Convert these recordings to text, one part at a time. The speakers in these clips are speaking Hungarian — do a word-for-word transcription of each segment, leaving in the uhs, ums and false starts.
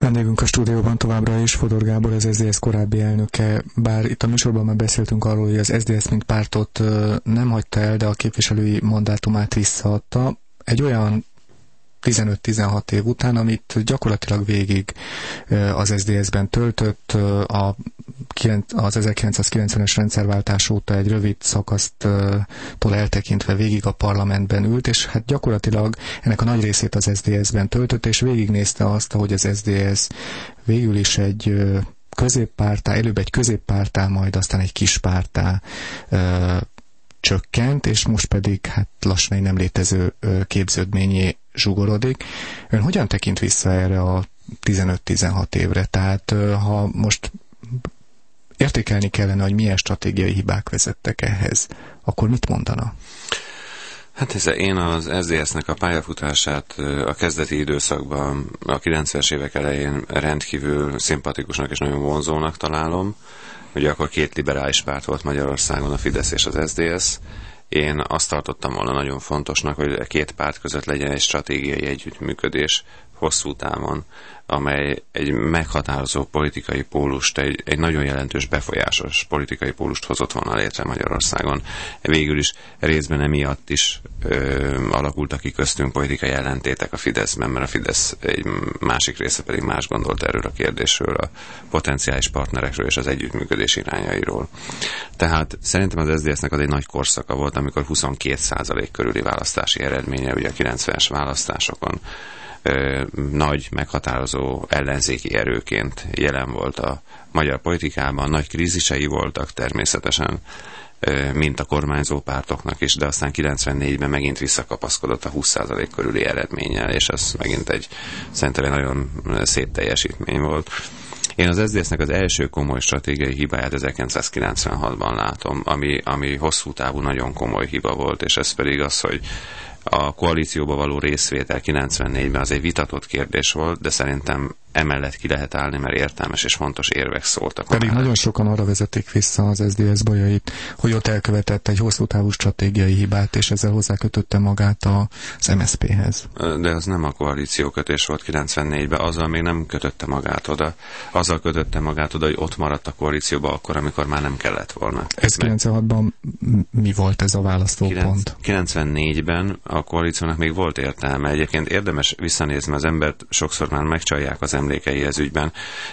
Vendégünk a stúdióban továbbra is Fodor Gábor, az es zé es korábbi elnöke, bár itt a műsorban már beszéltünk arról, hogy az es zé es mint pártot nem hagyta el, de a képviselői mandátumát visszaadta. Egy olyan tizenöt-tizenhat év után, amit gyakorlatilag végig az es zé es-ben töltött, a, az ezerkilencszázkilencvenes rendszerváltás óta egy rövid szakasztól eltekintve végig a parlamentben ült, és hát gyakorlatilag ennek a nagy részét az es zé es-ben töltött, és végignézte azt, hogy az es zé es végül is egy középpártá, előbb egy középpártá, majd aztán egy kispártá csökkent, és most pedig hát lassan egy nem létező képződményé zsugorodik. Ön hogyan tekint vissza erre a tizenöt-tizenhat évre? Tehát ha most értékelni kellene, hogy milyen stratégiai hibák vezettek ehhez, akkor mit mondana? Hát ez, én az es zé es-nek a pályafutását a kezdeti időszakban, a kilencvenes évek elején rendkívül szimpatikusnak és nagyon vonzónak találom. Ugye akkor két liberális párt volt Magyarországon, a Fidesz és az es zé es. Én azt tartottam volna nagyon fontosnak, hogy a két párt között legyen egy stratégiai együttműködés hosszú távon, amely egy meghatározó politikai pólust, egy, egy nagyon jelentős befolyásos politikai pólust hozott volna létre Magyarországon. Végül is részben emiatt is ö, alakultak ki köztünk politikai ellentétek a Fideszben, mert a Fidesz egy másik része pedig más gondolt erről a kérdésről, a potenciális partnerekről és az együttműködés irányairól. Tehát szerintem az es zé es-nek az egy nagy korszaka volt, amikor huszonkét százalék körüli választási eredménye, ugye a kilencvenes választásokon nagy, meghatározó ellenzéki erőként jelen volt a magyar politikában, nagy krízisei voltak természetesen, mint a kormányzó pártoknak is, de aztán kilencvennégyben megint visszakapaszkodott a húsz százalék körüli eredménnyel, és ez megint egy szerintem egy nagyon szép teljesítmény volt. Én az es zé es-nek az első komoly stratégiai hibáját ezerkilencszázkilencvenhatban látom, ami, ami hosszú távú nagyon komoly hiba volt, és ez pedig az, hogy a koalícióba való részvétel kilencvennégyben az egy vitatott kérdés volt, de szerintem emellett ki lehet állni, mert értelmes és fontos érvek szóltak. Pedig nagyon sokan arra vezetik vissza az es zé es bajait, hogy ott elkövetett egy hosszú távú stratégiai hibát, és ezzel hozzákötötte magát az em es zé pé-hez. De az nem a koalíciókötés volt kilencvennégyben, azzal még nem kötötte magát oda. Azzal kötötte magát oda, hogy ott maradt a koalícióba akkor, amikor már nem kellett volna. Ez kilencvenhatban mi volt ez a választópont? kilencvennégyben a koalíciónak még volt értelme. Egyébként érdemes visszanézni, az embert sokszor már megcsalják az emlékei ez ügyben.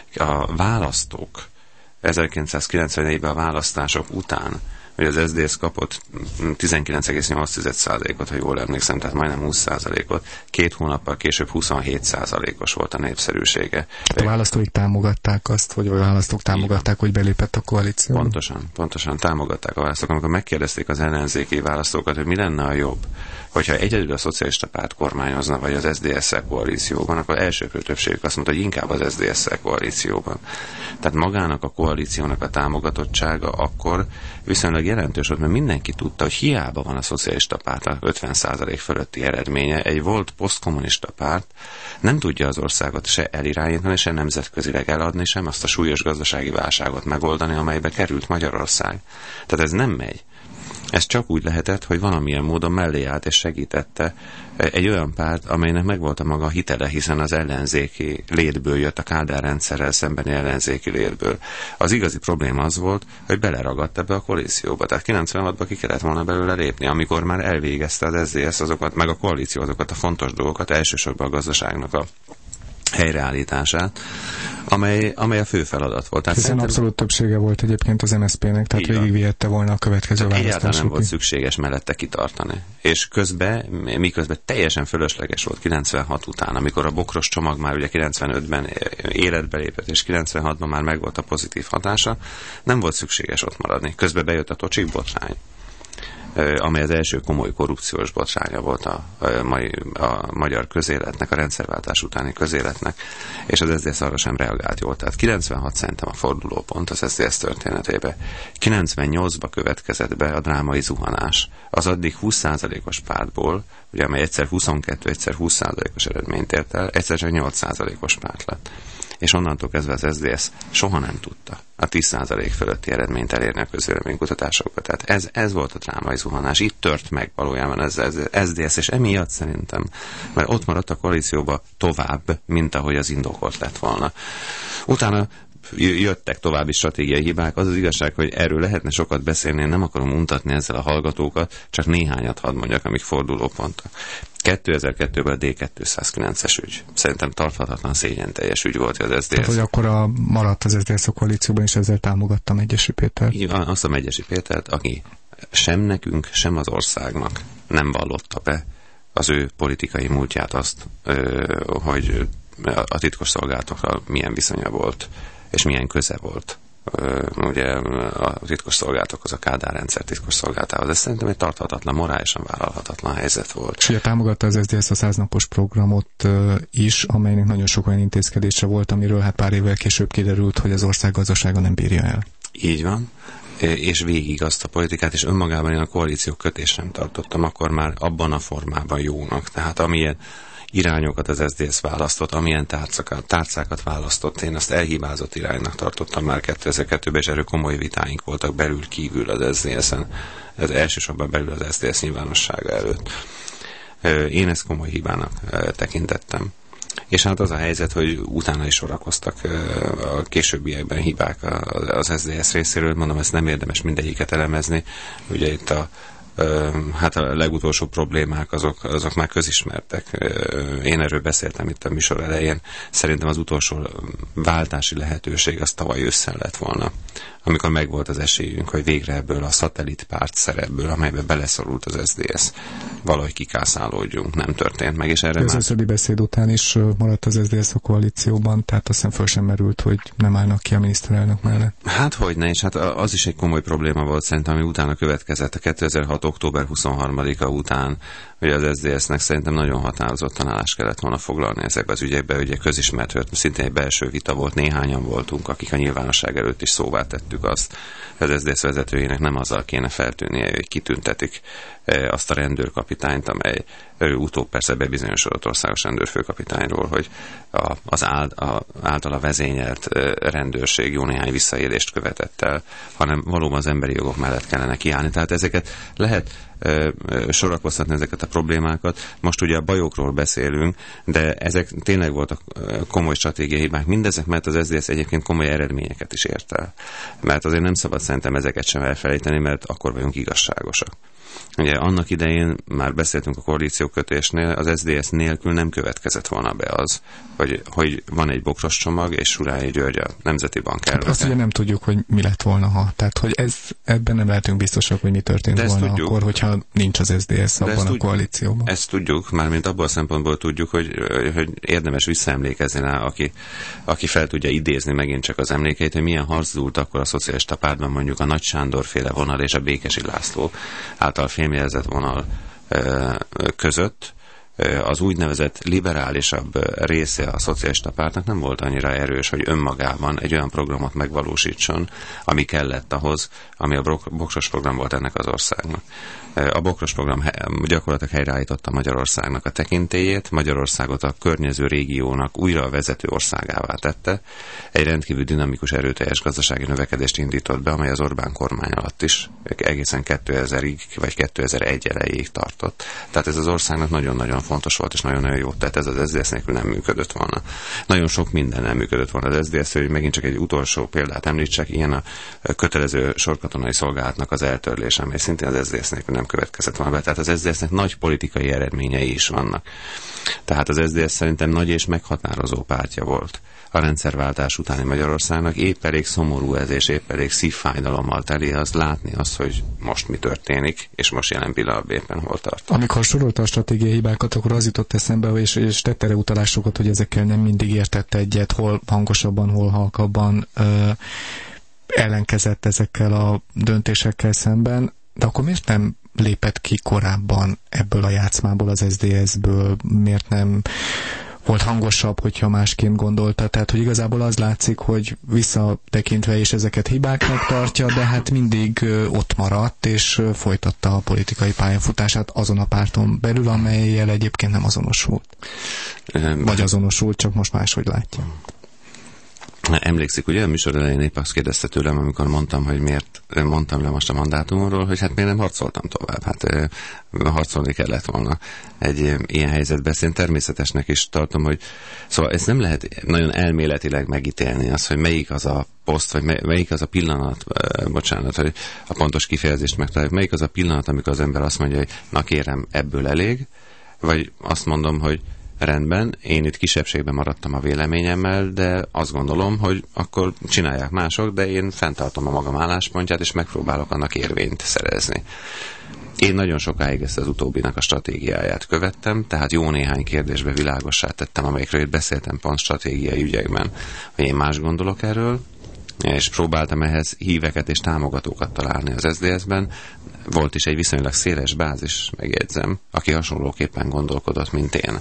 A választók ezerkilencszázkilencvennégyben a választások után, hogy az es zé es kapott tizenkilenc egész nyolc százalékot, ha jól emlékszem, tehát majdnem húsz százalékot, két hónappal később huszonhét százalékos volt a népszerűsége. A választóik támogatták azt, vagy a választók támogatták, hogy belépett a koalíció? Pontosan, pontosan támogatták a választók. Amikor megkérdezték az ellenzéki választókat, hogy mi lenne a jobb, hogyha egyedül a szocialista párt kormányozna, vagy az es zé es-szel koalícióban, akkor elsőprő többségük azt mondta, hogy inkább az es zé es-szel koalícióban. Tehát magának a koalíciónak a támogatottsága akkor viszonylag jelentős volt, mert mindenki tudta, hogy hiába van a szocialista pártnak ötven százalék fölötti eredménye, egy volt posztkommunista párt nem tudja az országot se elirányítani, se nemzetközileg eladni, sem azt a súlyos gazdasági válságot megoldani, amelybe került Magyarország. Tehát ez nem megy. Ez csak úgy lehetett, hogy valamilyen módon mellé állt és segítette egy olyan párt, amelynek megvolt a maga hitele, hiszen az ellenzéki létből jött, a Kádár rendszerrel szembeni ellenzéki létből. Az igazi probléma az volt, hogy beleragadt ebbe a koalícióba. Tehát kilencvenhatban ki kellett volna belőle lépni, amikor már elvégezte az es zé es azokat, meg a koalíció azokat a fontos dolgokat, elsősorban a gazdaságnak a helyreállítását, amely, amely a fő feladat volt. Tehát hiszen szerintem abszolút többsége volt egyébként az em es zé pé-nek, tehát végigvihette volna a következő választásokig. Egyáltalán nem volt szükséges mellette kitartani. És közben, miközben teljesen fölösleges volt kilencvenhat után, amikor a bokros csomag már ugye kilencvenötben életbe lépett, és kilencvenhatban már megvolt a pozitív hatása, nem volt szükséges ott maradni. Közben bejött a Tocsik botrány, amely az első komoly korrupciós botránya volt a, a, mai, a magyar közéletnek, a rendszerváltás utáni közéletnek, és az es zé es arra sem reagált jól. Tehát kilencvenhat szerintem a fordulópont az es zé es történetében. kilencvennyolcban következett be a drámai zuhanás. Az addig húsz százalékos pártból, ugye, amely egyszer huszonkettő, egyszer húsz százalékos eredményt ért el, egyszer csak nyolc százalékos párt lett. És onnantól kezdve az es zé es soha nem tudta a tíz százalék fölötti eredményt elérni a közvéleménykutatásokban. Tehát ez, ez volt a drámai zuhanás. Itt tört meg valójában ez az es zé dé es, és emiatt szerintem, mert ott maradt a koalícióba tovább, mint ahogy az indokolt lett volna. Utána jöttek további stratégiai hibák. Az az igazság, hogy erről lehetne sokat beszélni, én nem akarom untatni ezzel a hallgatókat, csak néhányat hadd mondjak, amik fordulópontok. kétezer-kettőben a dé kétszázkilences ügy. Szerintem tarthatatlan szégyen teljes ügy volt az es zé dé es. Tehát, hogy akkor a, maradt az es zé dé es a koalícióban, és ezzel támogattam Megyesi Pétert. Így van, azt a Megyesi Pétert, aki sem nekünk, sem az országnak nem vallotta be az ő politikai múltját, azt, hogy a titkosszolgálatokra milyen viszonya volt, és milyen köze volt. Ugye a titkosszolgálatok az a Kádár rendszer titkosszolgálatához. Ez szerintem egy tarthatatlan, morálisan vállalhatatlan helyzet volt. És ugye támogatta az es zé dé es a száznapos programot is, amelynek nagyon sok olyan intézkedése volt, amiről hát pár évvel később kiderült, hogy az ország gazdasága nem bírja el. Így van. És végig azt a politikát, és önmagában én a koalíció kötést nem tartottam, akkor már abban a formában jónak. Tehát amilyen irányokat az es zé dé es választott, amilyen tárcakat, tárcákat választott, én azt elhibázott iránynak tartottam már kétezer-kettőben, és erről komoly vitáink voltak belül kívül az es zé dé es-en, ez elsősorban belül az es zé dé es nyilvánossága előtt. Én ezt komoly hibának tekintettem. És hát az a helyzet, hogy utána is sorakoztak a későbbiekben hibák az es zé dé es részéről, mondom, ezt nem érdemes mindegyiket elemezni, ugye itt a hát a legutolsó problémák azok, azok már közismertek. Én erről beszéltem itt a műsor elején. Szerintem az utolsó váltási lehetőség az tavaly ősszel lett volna, amikor megvolt az esélyünk, hogy végre ebből a szatellitpárt szerepből, amelybe beleszorult az es zé dé es, valahogy kikászálódjunk. Nem történt meg, és erre az már... Az összödi beszéd után is maradt az es zé dé es a koalícióban, tehát azt hiszem föl sem merült, hogy nem állnak ki a miniszterelnök mellett. Hát hogyne, és hát az is egy komoly probléma volt szerintem, ami utána következett a kétezer-hat október huszonharmadika után, hogy az es zé dé es-nek szerintem nagyon határozottan állást kellett volna foglalni ezekbe az ügyekbe, ugye közismert, hogy szintén egy belső vita volt, néhányan voltunk, akik a nyilvánosság előtt is szóvá tettük azt, hogy az es zé dé es vezetőjének nem azzal kéne feltűnnie, hogy kitüntetik azt a rendőrkapitányt, amely ő utóbb persze bebizonyosodott országos rendőrfőkapitányról, hogy a, az áld, a, általa vezényelt rendőrség jó néhány visszaélést követett el, hanem valóban az emberi jogok mellett kellene kiállni. Tehát ezeket lehet sorakoztatni, ezeket a problémákat. Most ugye a bajokról beszélünk, de ezek tényleg voltak komoly stratégiai hibák. Mindezek, mert az es zé dé es egyébként komoly eredményeket is ért el. Mert azért nem szabad szerintem ezeket sem elfelejteni, mert akkor vagyunk igazságosak. Ugye annak idején már beszéltünk a koalíciókötésnél, az es zé dé es nélkül nem következett volna be az, hogy, hogy van egy bokros csomag, és Surányi György a Nemzeti Bank elnöke. Hát azt ugye nem tudjuk, hogy mi lett volna, ha. Tehát, hogy ez, ebben nem lehetünk biztosak, hogy mi történt de volna tudjuk, akkor, hogyha nincs az es zé dé es abban a tudjuk, koalícióban. Ezt tudjuk, mármint abban a szempontból tudjuk, hogy, hogy érdemes visszaemlékezni rá, aki, aki fel tudja idézni megint csak az emlékeit, hogy milyen harc dúlt akkor a szocialista pártban mondjuk a Nagy Sándor féle vonal és a Békesi László által fémjelzett vonal között. Az úgynevezett liberálisabb része a szocialista pártnak nem volt annyira erős, hogy önmagában egy olyan programot megvalósítson, ami kellett ahhoz, ami a bokros program volt ennek az országnak. A bokros program gyakorlatilag helyreállította Magyarországnak a tekintélyét, Magyarországot a környező régiónak újra a vezető országává tette, egy rendkívül dinamikus, erőteljes gazdasági növekedést indított be, amely az Orbán kormány alatt is egészen kétezerig vagy kétezer-egy elejéig tartott. Tehát ez az országnak nagyon-nagyon fontos volt, és nagyon-nagyon jó tett, ez az es zé dé es nélkül nem működött volna. Nagyon sok minden nem működött volna az es zé dé es, hogy megint csak egy utolsó példát említsek, ilyen a kötelező sorkatonai szolgálatnak az eltörlése, amely szintén az es zé dé es nélkül nem következett volna be. Tehát az es zé dé es-nek nagy politikai eredményei is vannak. Tehát az es zé dé es szerintem nagy és meghatározó pártja volt a rendszerváltás utáni Magyarországnak. Épp elég szomorú ez, és épp elég szívfájdalommal teli az látni azt, hogy most mi történik, és most jelen pillanatban éppen hol tart. Amikor sorolta a stratégiai hibákat, akkor az jutott eszembe, és, és tette erre utalásokat, hogy ezekkel nem mindig értett egyet, hol hangosabban, hol halkabban ö, ellenkezett ezekkel a döntésekkel szemben, de akkor miért nem lépett ki korábban ebből a játszmából, az es zé dé es-ből, miért nem volt hangosabb, hogyha másként gondolta. Tehát, hogy igazából az látszik, hogy visszatekintve is ezeket hibáknak tartja, de hát mindig ott maradt, és folytatta a politikai pályafutását azon a párton belül, amellyel egyébként nem azonosult. Vagy azonosult, csak most máshogy látja. Emlékszik, ugye a műsor elején épp azt kérdezte tőlem, amikor mondtam, hogy miért mondtam le most a mandátumról, hogy hát miért nem harcoltam tovább. Hát harcolni kellett volna egy ilyen helyzetben. Én természetesnek is tartom, hogy szóval ezt nem lehet nagyon elméletileg megítélni, az, hogy melyik az a poszt, vagy melyik az a pillanat, bocsánat, hogy a pontos kifejezést megtaláljuk, melyik az a pillanat, amikor az ember azt mondja, hogy na kérem, ebből elég, vagy azt mondom, hogy rendben, én itt kisebbségben maradtam a véleményemmel, de azt gondolom, hogy akkor csinálják mások, de én fenntartom a magam álláspontját, és megpróbálok annak érvényt szerezni. Én nagyon sokáig ezt az utóbbinak a stratégiáját követtem, tehát jó néhány kérdésbe világossá tettem, amelyekről itt beszéltem pont stratégiai ügyekben, hogy én más gondolok erről, és próbáltam ehhez híveket és támogatókat találni az es zé dé es-ben. Volt is egy viszonylag széles bázis, megjegyzem, aki hasonlóképpen gondolkodott, mint én.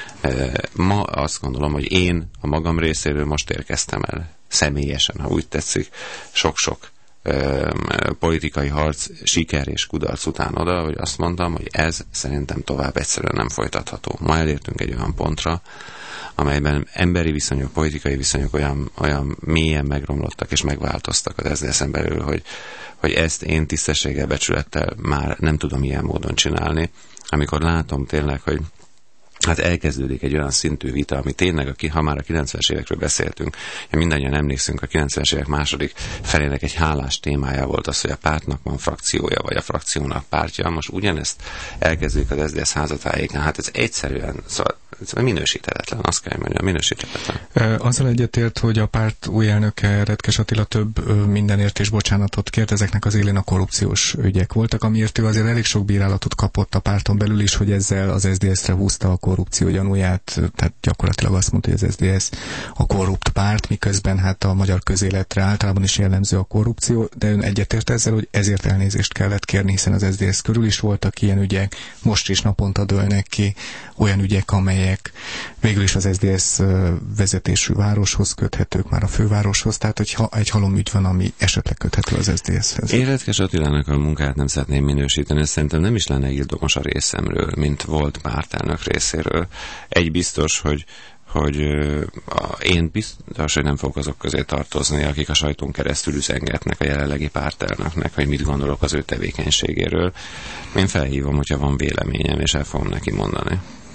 Ma azt gondolom, hogy én a magam részéről most érkeztem el személyesen, ha úgy tetszik, sok-sok politikai harc, siker és kudarc után oda, hogy azt mondtam, hogy ez szerintem tovább egyszerűen nem folytatható. Ma elértünk egy olyan pontra, amelyben emberi viszonyok, politikai viszonyok olyan, olyan mélyen megromlottak és megváltoztak az es zé dé es-en belül, hogy, hogy ezt én tisztességgel, becsülettel már nem tudom ilyen módon csinálni. Amikor látom tényleg, hogy hát elkezdődik egy olyan szintű vita, ami tényleg, aki, ha már a kilencvenes évekről beszéltünk, mindannyian emlékszünk, a kilencvenes évek második felének egy hálás témája volt az, hogy a pártnak van frakciója, vagy a frakciónak pártja. Most ugyanezt elkezdődik az es zé dé es házatájékán. Hát ez egyszerűen, szóval ez minősíthetetlen, azt kell mondjam, minősíthetetlen. Azzal egyetért, hogy a párt új elnöke, Retkes Attila több mindenért és bocsánatot kért, ezeknek az élén a korrupciós ügyek voltak, amiért ő azért elég sok bírálatot kapott a párton belül is, hogy ezzel az es zé dé es-re húzta a korrupció gyanúját, tehát gyakorlatilag azt mondta, hogy az es zé dé es a korrupt párt, miközben hát a magyar közéletre általában is jellemző a korrupció, de ön egyetért ezzel, hogy ezért elnézést kellett kérni, hiszen az es zé dé es körül is voltak ilyen ügyek, most is naponta dőlnek ki olyan ügyek, amelyek végül is az es zé dé es vezetésű városhoz köthetők, már a fővároshoz, tehát hogyha egy halomügy van, ami esetleg köthető az es zé dé es-hez. Én Retkes Attilának a munkát nem szeretném minősíteni, szerintem nem is lenne ildomos a részemről, mint volt pártelnök részéről. Egy biztos, hogy hogy uh, én biztos, hogy nem fogok azok közé tartozni, akik a sajtón keresztül üzengetnek a jelenlegi pártelnöknek, hogy mit gondolok az ő tevékenységéről. Én felhívom, hogyha van véleményem, és el fogom neki mondani.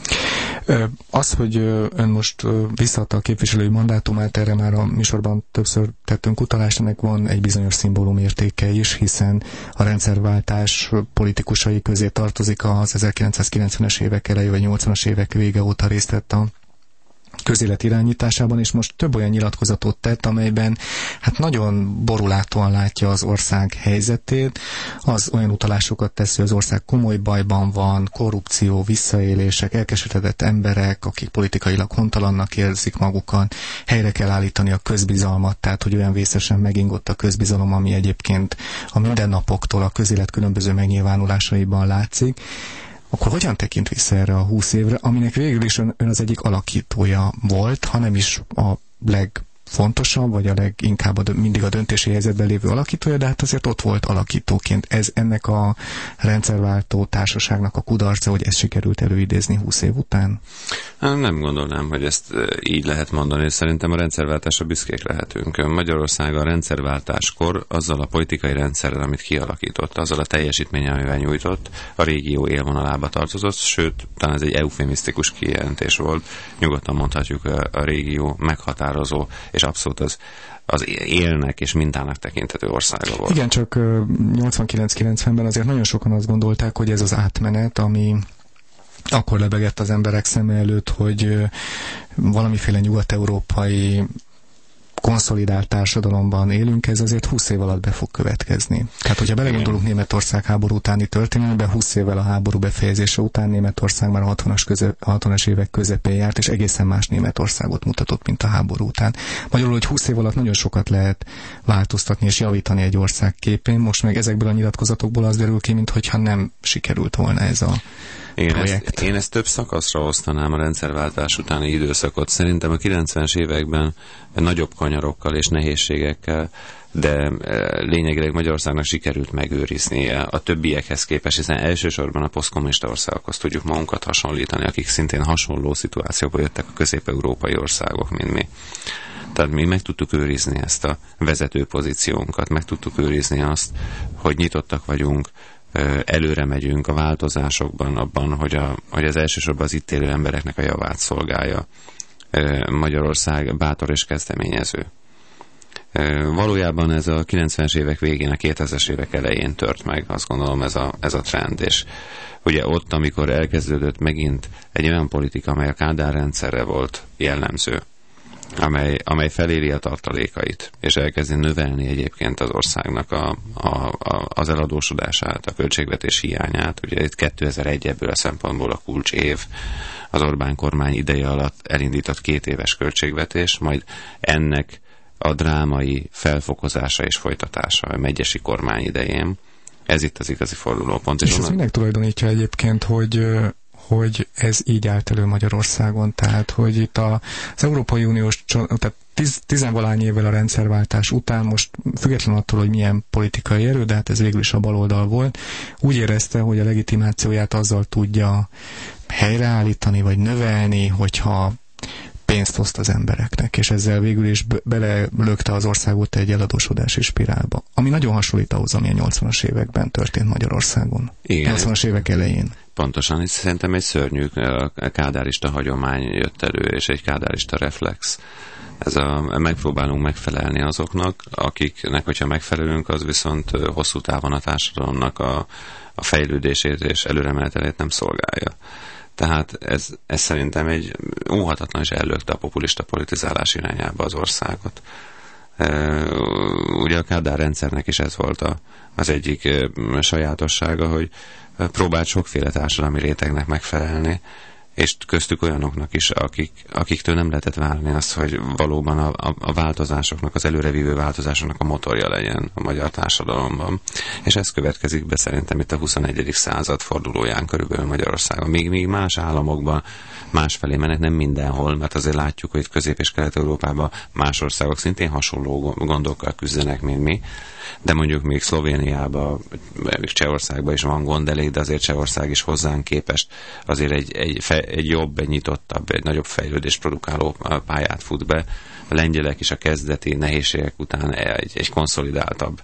Az, hogy ön most visszaadta a képviselői mandátumát, erre már a műsorban többször tettünk utalást, ennek van egy bizonyos szimbólum értéke is, hiszen a rendszerváltás politikusai közé tartozik az ezerkilencszázkilencvenes évek eleje vagy nyolcvanas évek vége óta részt vett a közélet irányításában, és most több olyan nyilatkozatot tett, amelyben hát nagyon borulátóan látja az ország helyzetét, az olyan utalásokat teszi, hogy az ország komoly bajban van, korrupció, visszaélések, elkeseredett emberek, akik politikailag hontalannak érzik magukat, helyre kell állítani a közbizalmat, tehát hogy olyan vészesen megingott a közbizalom, ami egyébként a mindennapoktól a közélet különböző megnyilvánulásaiban látszik. Akkor hogyan tekint vissza erre a húsz évre, aminek végül is ön, ön az egyik alakítója volt, hanem is a legfontosabb, vagy a leginkább a, mindig a döntési helyzetben lévő alakítója, de hát azért ott volt alakítóként. Ez ennek a rendszerváltó társaságnak a kudarca, hogy ezt sikerült előidézni húsz év után? Nem gondolnám, hogy ezt így lehet mondani. Szerintem a rendszerváltásra büszkék lehetünk. Magyarország a rendszerváltáskor azzal a politikai rendszerrel, amit kialakított, azzal a teljesítménnyel, amivel nyújtott, a régió élvonalába tartozott, sőt, talán ez egy eufemisztikus kijelentés volt. Nyugodtan mondhatjuk, a régió meghatározó, és abszolút az az élnek és mintának tekintető országa volt. Igen, csak nyolcvankilenc-kilencvenben azért nagyon sokan azt gondolták, hogy ez az átmenet, ami akkor lebegett az emberek szeme előtt, hogy valamiféle nyugat-európai konszolidált társadalomban élünk, ez azért húsz év alatt be fog következni. Tehát, hogyha belegondolunk Németország háború utáni történelmében, húsz évvel a háború befejezése után Németország már a hatvanas, köze, hatvanas évek közepén járt, és egészen más Németországot mutatott, mint a háború után. Magyarul, hogy húsz év alatt nagyon sokat lehet változtatni és javítani egy ország képén, most meg ezekből a nyilatkozatokból az derül ki, mintha nem sikerült volna ez a Igen, ezt, én ezt több szakaszra osztanám a rendszerváltás utáni időszakot. Szerintem a kilencvenes években nagyobb kanyarokkal és nehézségekkel, de lényegileg Magyarországnak sikerült megőriznie a többiekhez képest, hiszen elsősorban a posztkommunista országokhoz tudjuk magunkat hasonlítani, akik szintén hasonló szituációból jöttek a közép-európai országok, mint mi. Tehát mi meg tudtuk őrizni ezt a vezető pozíciónkat, meg tudtuk őrizni azt, hogy nyitottak vagyunk, előre megyünk a változásokban, abban, hogy, a, hogy az elsősorban az itt élő embereknek a javát szolgálja. Magyarország bátor és kezdeményező. Valójában ez a kilencvenes évek végén, a kétezres évek elején tört meg, azt gondolom ez a, ez a trend, és ugye ott, amikor elkezdődött megint egy olyan politika, amely a Kádár rendszerre volt jellemző, amely, amely feléri a tartalékait, és elkezdi növelni egyébként az országnak a, a, a, az eladósodását, a költségvetés hiányát. Ugye itt kétezer-egy ebből a szempontból a kulcs év, az Orbán kormány ideje alatt elindított két éves költségvetés, majd ennek a drámai felfokozása és folytatása a megyesi kormány idején. Ez itt az igazi fordulópont. És, és ez minek tulajdonítja egyébként, hogy hogy ez így állt elő Magyarországon, tehát hogy itt a, az Európai Uniós, tehát tiz, tizenvalány évvel a rendszerváltás után, most függetlenül attól, hogy milyen politikai erő, de hát ez végül is a baloldal volt, úgy érezte, hogy a legitimációját azzal tudja helyreállítani, vagy növelni, hogyha pénzt oszt az embereknek, és ezzel végül is belelökte az országot egy eladósodási spirálba, ami nagyon hasonlít ahhoz, ami a nyolcvanas években történt Magyarországon. Igen. nyolcvanas évek elején. Pontosan, és szerintem egy szörnyű kádárista hagyomány jött elő, és egy kádárista reflex. Ez a, megpróbálunk megfelelni azoknak, akiknek, hogyha megfelelünk, az viszont hosszú távon a társadalomnak a, a fejlődését és előremenetelét nem szolgálja. Tehát ez, ez szerintem egy óhatatlan és ellökte a populista politizálás irányába az országot. E, ugye a Kádár rendszernek is ez volt a, az egyik e, sajátossága, hogy próbált sokféle társadalmi rétegnek megfelelni, és köztük olyanoknak is, akik, akiktől nem lehetett várni azt, hogy valóban a, a, a változásoknak, az előrevívő változásoknak a motorja legyen a magyar társadalomban. És ez következik be szerintem itt a huszonegyedik század fordulóján körülbelül Magyarországon. Még, még más államokban másfelé mennek, nem mindenhol, mert azért látjuk, hogy Közép- és Kelet-Európában más országok szintén hasonló gondokkal küzdenek, mint mi. De mondjuk még Szlovéniában, még Csehországban is van gond elég, de azért Csehország is hozzánk képest azért egy, egy, egy jobb, egy nyitottabb, egy nagyobb fejlődést produkáló pályát fut be. A lengyelek is a kezdeti nehézségek után egy, egy konszolidáltabb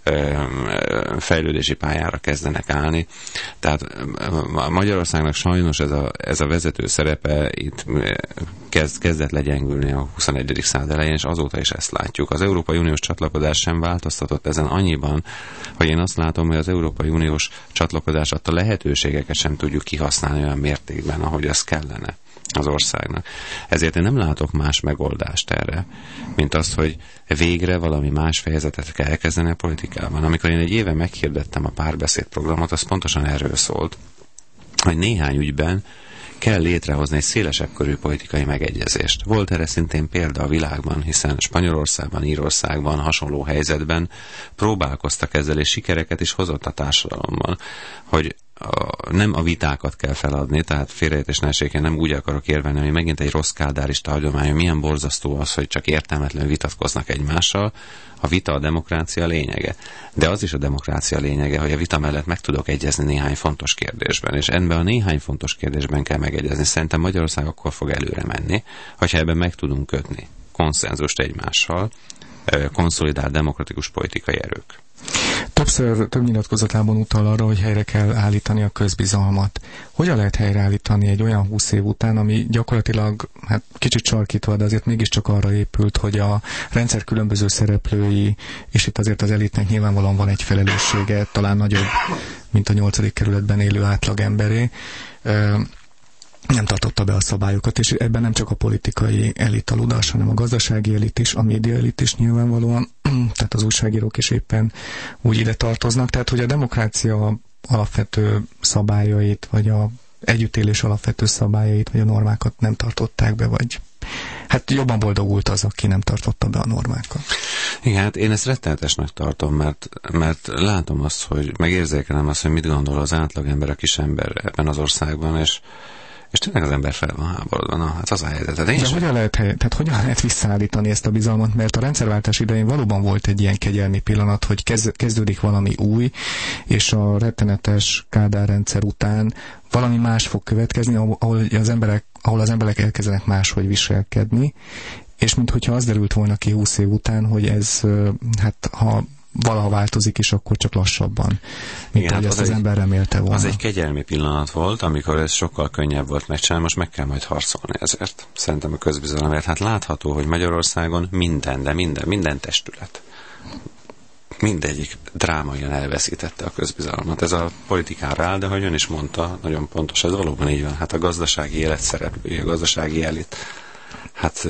fejlődési pályára kezdenek állni. Tehát Magyarországnak sajnos ez a, ez a vezető szerepe itt kezd, kezdett legyengülni a huszonegyedik század elején, és azóta is ezt látjuk. Az Európai Uniós csatlakozás sem változtatott ezen annyiban, hogy én azt látom, hogy az Európai Uniós csatlakozás adta lehetőségeket sem tudjuk kihasználni olyan mértékben, ahogy az kellene az országnak. Ezért én nem látok más megoldást erre, mint azt, hogy végre valami más fejezetet kell elkezdeni a politikában. Amikor én egy éve meghirdettem a párbeszéd programot, az pontosan erről szólt, hogy néhány ügyben kell létrehozni egy szélesebb körű politikai megegyezést. Volt erre szintén példa a világban, hiszen Spanyolországban, Írországban hasonló helyzetben próbálkoztak ezzel, és sikereket is hozott a társadalommal, hogy A, nem a vitákat kell feladni, tehát félreértés ne essék, én nem úgy akarok érvelni, hogy megint egy rossz kádárista hagyomány, milyen borzasztó az, hogy csak értelmetlenül vitatkoznak egymással. A vita a demokrácia lényege. De az is a demokrácia lényege, hogy a vita mellett meg tudok egyezni néhány fontos kérdésben, és ebben a néhány fontos kérdésben kell megegyezni. Szerintem Magyarország akkor fog előre menni, hogyha ebben meg tudunk kötni konszenzust egymással, konszolidált demokratikus politikai erők. Többször, több nyilatkozatában utal arra, hogy helyre kell állítani a közbizalmat. Hogyan lehet helyreállítani egy olyan húsz év után, ami gyakorlatilag, hát kicsit sarkítva, de azért mégiscsak arra épült, hogy a rendszer különböző szereplői, és itt azért az elitnek nyilvánvalóan van egy felelőssége, talán nagyobb, mint a nyolcadik kerületben élő átlagemberé, nem tartotta be a szabályokat, és ebben nem csak a politikai elit aludás, hanem a gazdasági elit is, a média elit is nyilvánvalóan, tehát az újságírók is éppen úgy ide tartoznak, tehát hogy a demokrácia alapvető szabályait, vagy a együttélés alapvető szabályait, vagy a normákat nem tartották be, vagy hát jobban boldogult az, aki nem tartotta be a normákat. Igen, hát én ezt rettenetesnek tartom, mert, mert látom azt, hogy megérzékelem azt, hogy mit gondol az átlagember, a kisember ebben az országban, és És tényleg az ember fel van háborodva. Na, hát az a helyzet. De sem... hogyan lehet, tehát hogyan lehet visszaállítani ezt a bizalmat? Mert a rendszerváltás idején valóban volt egy ilyen kegyelmi pillanat, hogy kezd, kezdődik valami új, és a rettenetes Kádár rendszer után valami más fog következni, ahol az emberek, ahol az emberek elkezdenek máshogy viselkedni, és minthogyha az derült volna ki húsz év után, hogy ez, hát ha valaha változik is, akkor csak lassabban, mint igen, ahogy azt az, az ember remélte volna. Az egy kegyelmi pillanat volt, amikor ez sokkal könnyebb volt megcsinálni, most meg kell majd harcolni ezért. Szerintem a közbizalomért. Hát látható, hogy Magyarországon minden, de minden, minden testület, mindegyik drámaian elveszítette a közbizalmat. Ez a politikára áll, de hogy ön is mondta, nagyon pontos, ez valóban így van. Hát a gazdasági élet szereplői, a gazdasági elit, hát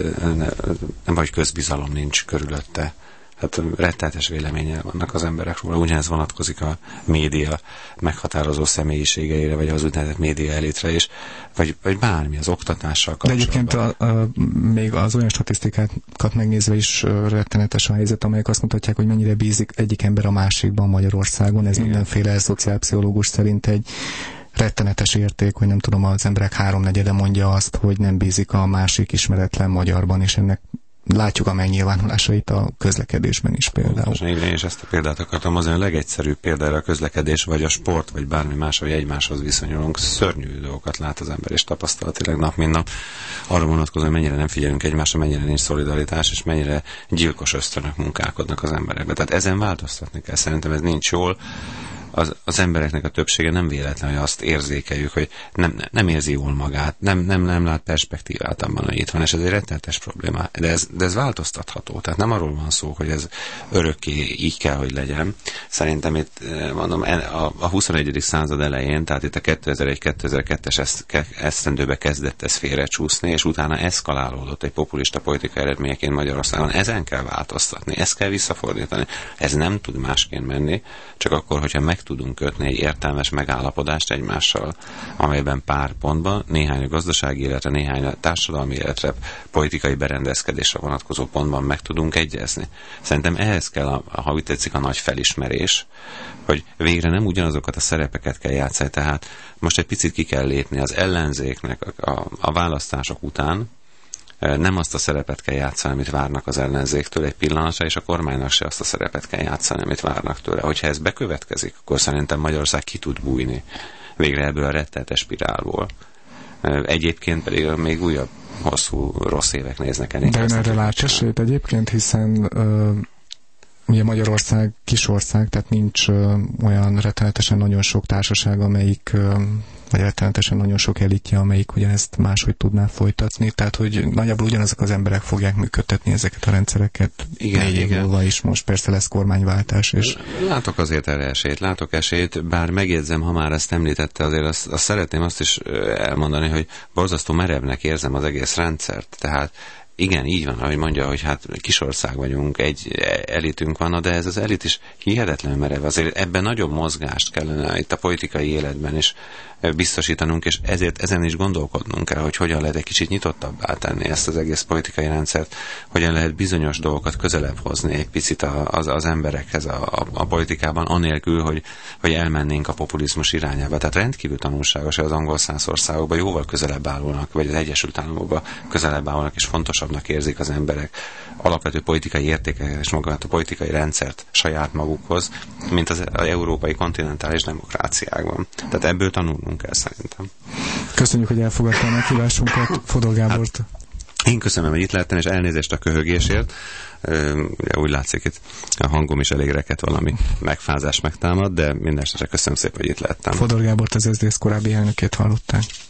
nem vagy közbizalom nincs körülötte. Hát rettenetes véleménnyel vannak az emberek róla. Ugyanez vonatkozik a média meghatározó személyiségeire, vagy az úgynevezett média elitre is, vagy, vagy bármi, az oktatással kapcsolatban. De egyébként a, a, még az olyan statisztikákat megnézve is rettenetes a helyzet, amelyek azt mutatják, hogy mennyire bízik egyik ember a másikban Magyarországon. Ez igen. Mindenféle szociálpszichológus szerint egy rettenetes érték, hogy nem tudom, az emberek háromnegyede mondja azt, hogy nem bízik a másik ismeretlen magyarban, és ennek látjuk a megnyilvánulásait a közlekedésben is például. Most én is ezt a példát akartam hozni, a legegyszerűbb példára a közlekedés, vagy a sport, vagy bármi más, hogy egymáshoz viszonyulunk, szörnyű dolgokat lát az ember, és tapasztalatilag nap mint nap arra vonatkozó, hogy mennyire nem figyelünk egymásra, mennyire nincs szolidaritás, és mennyire gyilkos ösztönök munkálkodnak az emberekbe. Tehát ezen változtatni kell, szerintem ez nincs jól. Az, az embereknek a többsége nem véletlen, hogy azt érzékeljük, hogy nem, nem érzi jól magát, nem, nem, nem lát perspektívát abban, hogy itt van, és ez egy rettenetes probléma. De ez, de ez változtatható, tehát nem arról van szó, hogy ez örökké így kell, hogy legyen. Szerintem itt, mondom, a, a huszonegyedik század elején, tehát itt a kétezer-egy kétezer-kettes esztendőbe kezdett ez félrecsúszni, és utána eszkalálódott egy populista politikai eredményeként Magyarországon. Ezen kell változtatni, ezt kell visszafordítani. Ez nem tud másként menni, csak akkor, hogyha meg tudunk kötni egy értelmes megállapodást egymással, amelyben pár pontban, néhány a gazdasági életre, néhány a társadalmi életre, politikai berendezkedésre vonatkozó pontban meg tudunk egyezni. Szerintem ehhez kell, a, ha úgy tetszik, a nagy felismerés, hogy végre nem ugyanazokat a szerepeket kell játszani, tehát most egy picit ki kell lépni az ellenzéknek a, a, a választások után, nem azt a szerepet kell játszani, amit várnak az ellenzéktől egy pillanatra, és a kormánynak se azt a szerepet kell játszani, amit várnak tőle. Hogyha ez bekövetkezik, akkor szerintem Magyarország ki tud bújni végre ebből a rettenetes spirálból. Egyébként pedig még újabb, hosszú, rossz évek néznek el. De ön erre lát esélyt egyébként, hiszen uh, ugye Magyarország kisország, tehát nincs uh, olyan rettenetesen nagyon sok társaság, amelyik uh, vagy rettenetesen nagyon sok elitje, amelyik ugyanezt máshogy tudná folytatni, tehát hogy nagyjából ugyanazok az emberek fogják működtetni ezeket a rendszereket igen, négy év múlva is, most persze lesz kormányváltás. És... Látok azért erre esélyt, látok esélyt, bár megjegyzem, ha már ezt említette, azért azt, azt szeretném azt is elmondani, hogy borzasztó merevnek érzem az egész rendszert, tehát igen, így van, ahogy mondja, hogy hát kisország vagyunk, egy elitünk van, de ez az elit is hihetetlenül merev. Azért ebben nagyobb mozgást kellene itt a politikai életben is biztosítanunk, és ezért ezen is gondolkodnunk kell, hogy hogyan lehet egy kicsit nyitottabbá tenni ezt az egész politikai rendszert, hogyan lehet bizonyos dolgokat közelebb hozni egy picit az, az emberekhez a, a, a politikában, anélkül, hogy, hogy elmennénk a populizmus irányába. Tehát rendkívül tanulságos, hogy az angol száz országokban jóval közelebb állulnak, vagy az Egyesült Államokban közelebb állulnak, és fontosabbnak érzik az emberek alapvető politikai értékeket és magát a politikai rendszert saját magukhoz, mint az, az európai kontinentális demokráciákban. Tehát ebből tanulnunk kell szerintem. Köszönjük, hogy elfogadta a meghívásunkat, Fodor Gábort. Hát, én köszönöm, hogy itt lehettem, és elnézést a köhögésért. Ugye úgy látszik, itt a hangom is elég reket, valami megfázás megtámad, de mindenesetre köszönöm szépen, hogy itt lehettem. Fodor Gábort, az es zé dé es korábbi elnökét hallották.